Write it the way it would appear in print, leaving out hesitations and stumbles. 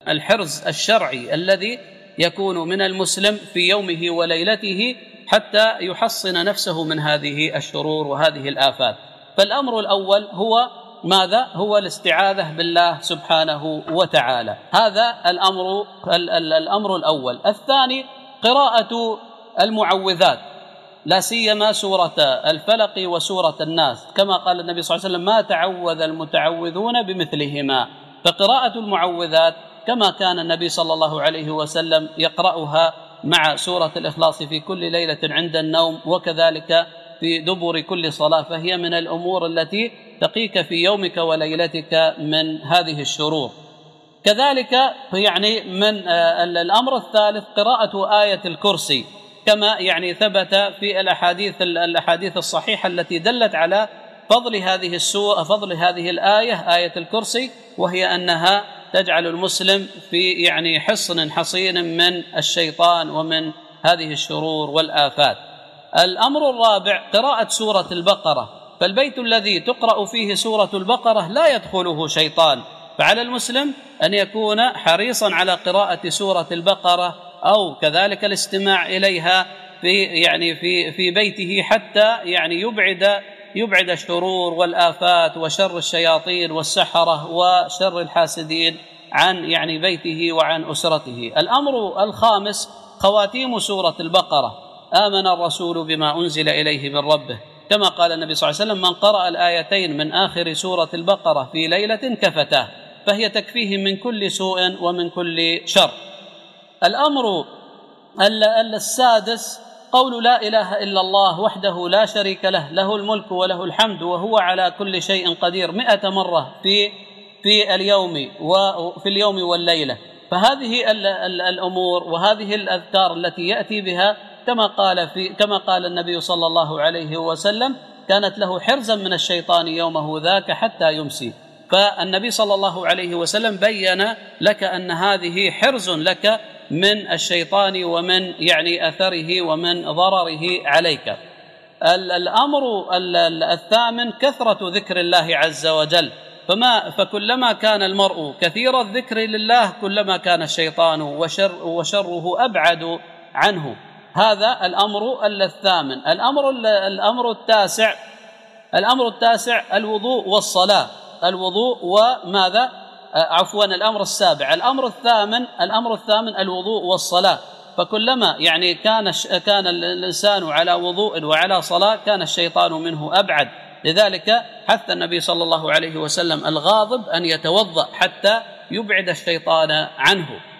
الحرز الشرعي الذي يكون من المسلم في يومه وليلته حتى يحصن نفسه من هذه الشرور وهذه الآفات. فالأمر الأول هو ماذا؟ هو الاستعاذة بالله سبحانه وتعالى، هذا الأمر الأول. الثاني قراءة المعوذات، لا سيما سورة الفلق وسورة الناس، كما قال النبي صلى الله عليه وسلم: ما تعوذ المتعوذون بمثلهما. فقراءة المعوذات كما كان النبي صلى الله عليه وسلم يقرأها مع سورة الإخلاص في كل ليلة عند النوم، وكذلك في دبر كل صلاة، فهي من الأمور التي تقيك في يومك وليلتك من هذه الشرور. كذلك يعني من الأمر الثالث قراءة آية الكرسي، كما يعني ثبت في الأحاديث الصحيحة التي دلت على فضل هذه السورة، فضل هذه الآية، آية الكرسي، وهي أنها تجعل المسلم في يعني حصن حصين من الشيطان ومن هذه الشرور والآفات. الأمر الرابع قراءة سورة البقرة، فالبيت الذي تقرأ فيه سورة البقرة لا يدخله شيطان، فعلى المسلم أن يكون حريصا على قراءة سورة البقرة أو كذلك الاستماع إليها في بيته، حتى يعني يبعد الشرور والآفات وشر الشياطين والسحرة وشر الحاسدين عن يعني بيته وعن أسرته. الأمر الخامس خواتيم سورة البقرة: آمن الرسول بما أنزل إليه من ربه، كما قال النبي صلى الله عليه وسلم: من قرأ الآيتين من آخر سورة البقرة في ليلة كفتاه، فهي تكفيه من كل سوء ومن كل شر. الأمر السادس قول لا إله إلا الله وحده لا شريك له، له الملك وله الحمد وهو على كل شيء قدير 100 مرة في اليوم والليلة. فهذه الأمور وهذه الأذكار التي يأتي بها كما قال النبي صلى الله عليه وسلم: كانت له حرزا من الشيطان يومه ذاك حتى يمسي. فالنبي صلى الله عليه وسلم بين لك أن هذه حرز لك من الشيطان ومن يعني أثره ومن ضرره عليك. الأمر الثامن كثرة ذكر الله عز وجل، فكلما كان المرء كثير الذكر لله كلما كان الشيطان وشره أبعد عنه. هذا الأمر الثامن. الأمر التاسع الوضوء والصلاة. الوضوء وماذا؟ الأمر السابع. الأمر الثامن الوضوء والصلاة، فكلما يعني كان الإنسان على وضوء وعلى صلاة كان الشيطان منه أبعد. لذلك حث النبي صلى الله عليه وسلم الغاضب أن يتوضأ حتى يبعد الشيطان عنه.